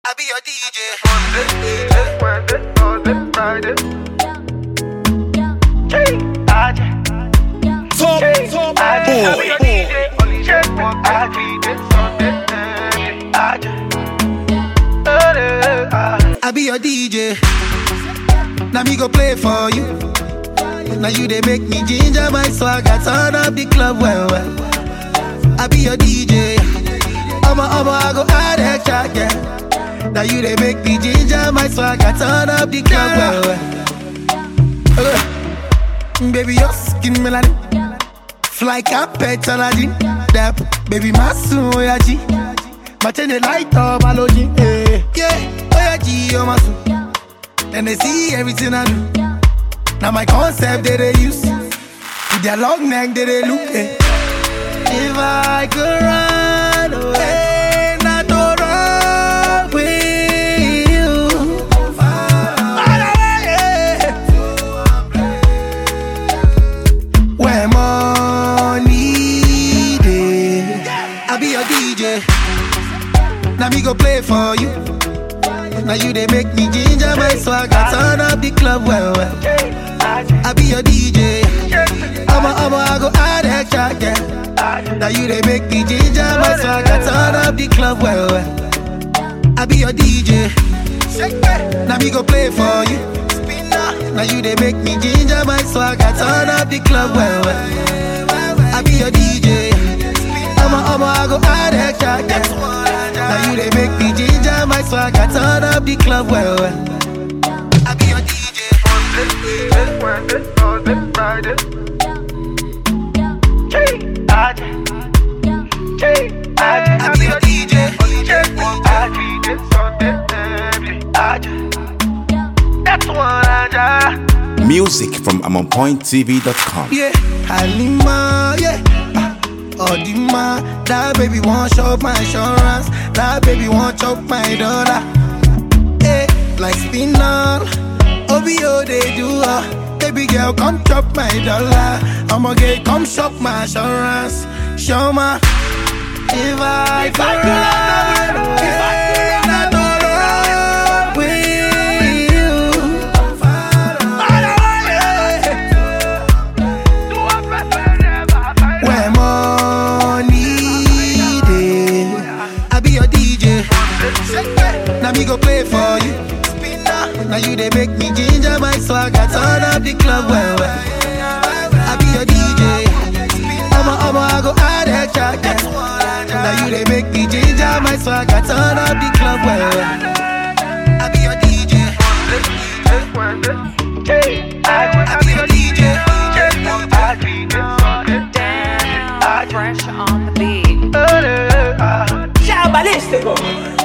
I be your DJ. Monday, Friday. I be your DJ. Now me go play for you. Now you they make me ginger my swag. I turn up the club well. I be your DJ. I go add extra, yeah. Now you they make me ginger my swag. I turn up the club well. Baby, your skin melanin. Fly carpet Aladdin. That baby, my soon, oh yeah, G. My turn the light up, Aloji. Yeah, oh yeah, G, oh my soon. And they see everything I do. Now my concept that they use. With their long neck that they look. If I could run away, not to run with you. Where money day, I be your DJ. Now me go play for you. Now you they make me ginger my swag. I turn up the club well. I be your DJ. I go add extra, yeah. Now you they make me ginger my swag. I turn up the club well. I be your DJ. Now me go play for you. Now you they make me ginger my swag. I turn up the club well. I be your DJ. I go add extra, yeah. Now you they make me ginger my swag. I turn up the club well. I be your DJ. Monday, Friday. I be your DJ. That's what I do. Music from AmonPointTV.com. Yeah, Halima, yeah. Odima, that baby won't chop my insurance. That baby won't chop my dollar. Hey, like spinal, OBO they do. Baby girl, come chop my dollar. I'ma get, come shop my insurance. Show my, if I could run away, not to run with you. Where money day, I be your DJ. Now me go play for you. Now you they make me ginger my swag. I turn up the club well. I be your DJ. I go add extra, yeah. Now you they make me ginger my swag. I turn up the club well. I be your DJ. I be your DJ. Fresh on the beat. Ciao, ballistico.